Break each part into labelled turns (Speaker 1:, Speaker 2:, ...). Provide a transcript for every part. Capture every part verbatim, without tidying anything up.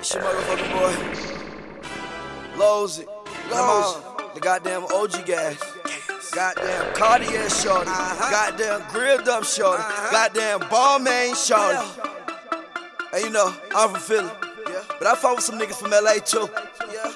Speaker 1: It's your motherfucking boy, Lozy. Lozy. The goddamn O G gas. Goddamn Cartier shorty. Uh-huh. Goddamn grilled up shorty. Uh-huh. Goddamn Balmain shorty. Yeah. And you know, I'm from Philly. Yeah. But I fought with some niggas from L A too. Yeah.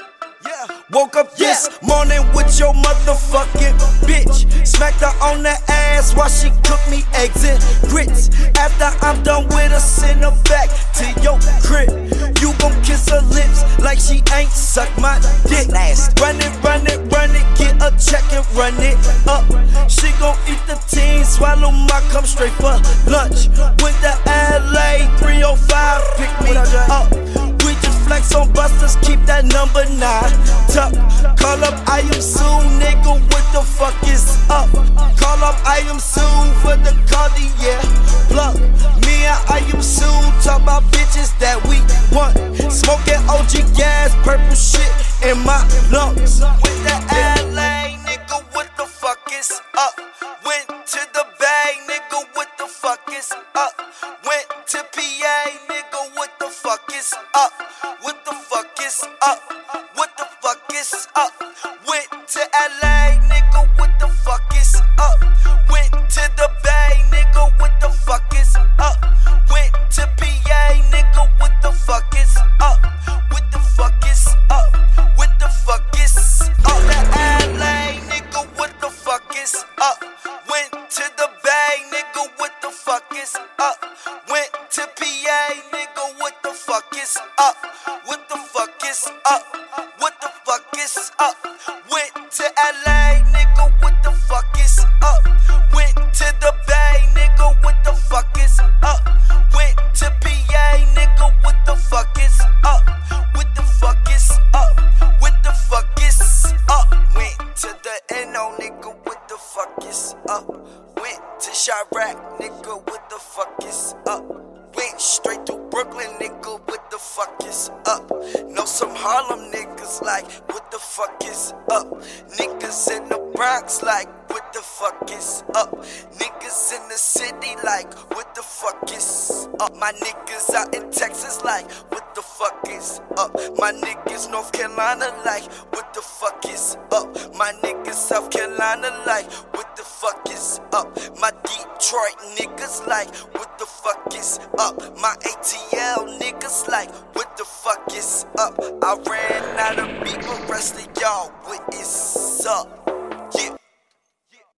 Speaker 1: Yeah. Woke up yeah. this morning with your motherfucking bitch. Smacked her on the ass while she cooked me eggs and grits. After I'm done with her, send her back to your crib. You gon' kiss her lips like she ain't sucked my dick. Nasty. Run it, run it, run it, get a check and run it up. She gon' eat the teen, swallow my cum straight for lunch. Went to L A, three oh five, pick me up. We just flex on busters, keep that number nine tuck. Call up I am soon, nigga, what the fuck is up? Call up I am soon for the Cartier plug. Me and I am soon, talk about bitches that we want. Smoking O G gas, purple shit in my lungs. With the L A, nigga, what the fuck is up? Went to the Bay, nigga, what the fuck is up? Went to P A, nigga, what the fuck is up? What the fuck is up? What the fuck is up? Went to L A, nigga, what the fuck is up? Went to the Bay, nigga, what the fuck is up? Went to P A, nigga, what the fuck is up? What the fuck is up? What the fuck is up? The L A, nigga, what the fuck is up? Went to the Bay, nigga, what the fuck is up? Went to P A, nigga, what the fuck is up? What the fuck is up? What the fuck is up? Went to L A, nigga, what the fuck is up? Went to the Bay, nigga, what the fuck is up? Went to P A, nigga, what the fuck is up? What the fuck is up? What the fuck is up? Went to the N O, nigga, what the fuck is up? Went to Chirac, nigga, what the fuck is up? Went straight to Brooklyn, nigga, what the fuck is up? Know some Harlem niggas like, what the fuck is up? Niggas in the Bronx like, what the fuck is up? Niggas in the city like, what the fuck is up? My niggas out in Texas like, what the fuck is up? My niggas North Carolina like, what the fuck is up? My niggas South Carolina like, what the fuck is up? My Detroit niggas like, what the fuck is up? My A T L niggas like, what the fuck is up? I ran out of beat, but rest of y'all, what is up?